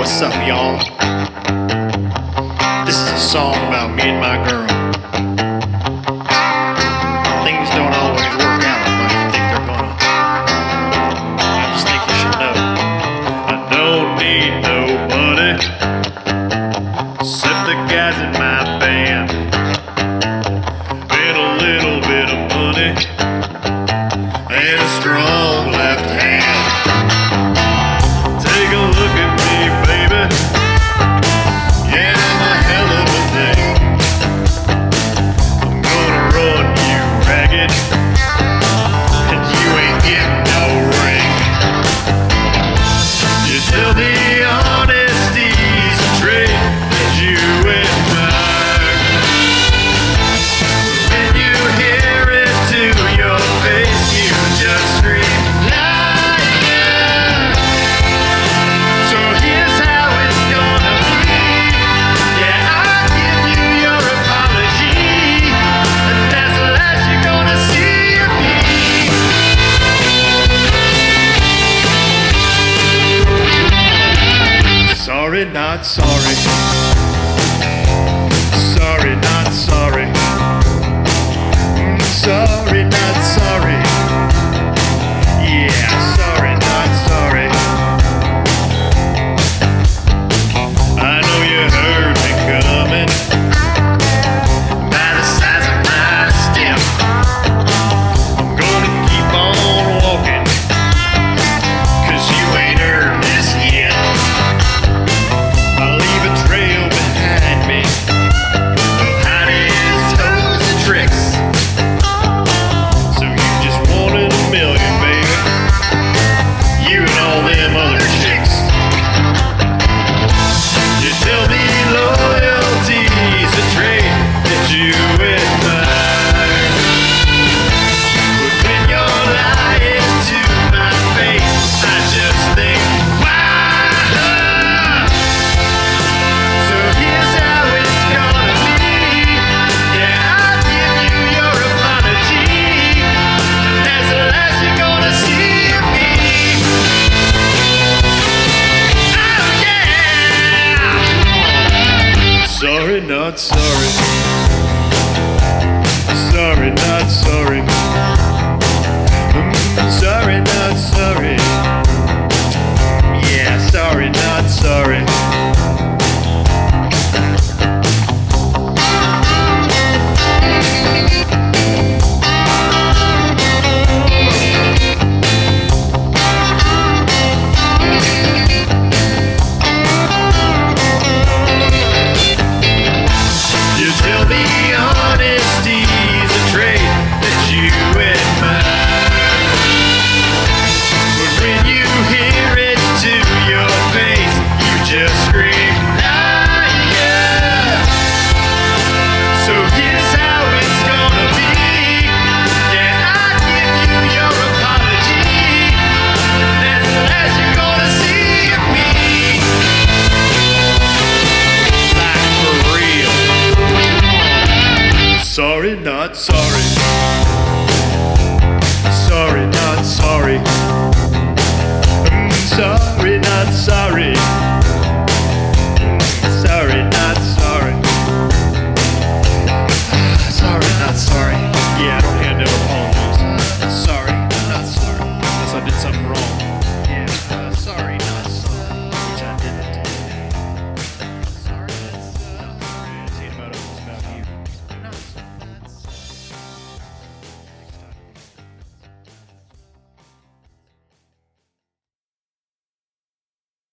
What's up, y'all? This is a song about me and my girl. Things don't always work out like you think they're gonna. I just think you should know I don't need nobody except the guys in my band and a little bit of money and a strong left hand. Take a look at me, baby. Yeah, I'm a hell of a thing. I'm gonna run you ragged, and you ain't getting no ring. You tell me honesty's a trait that you admire. When you hear it to your face, you just scream liar. So here's how it's gonna be. Yeah, I'll give you your apology, and that's the last you're gonna see of me. Sorry, not sorry. Sorry, not sorry. Sorry, not sorry. Yeah, sorry, not sorry. I know you heard me coming by the size of my step. I'm gonna keep on walking, 'cause you ain't earned this yet. I'll leave a trail behind me of hiding toes and tricks. So you just wanted a million, baby. You and all them other chicks. You tell me loyalty's a trait that you admire. But when you're lying to my face, I just think, wow. So here's how it's gonna be. Yeah, I'll give you your apology, and that's the last you're gonna see of me. Oh yeah. Sorry, not sorry.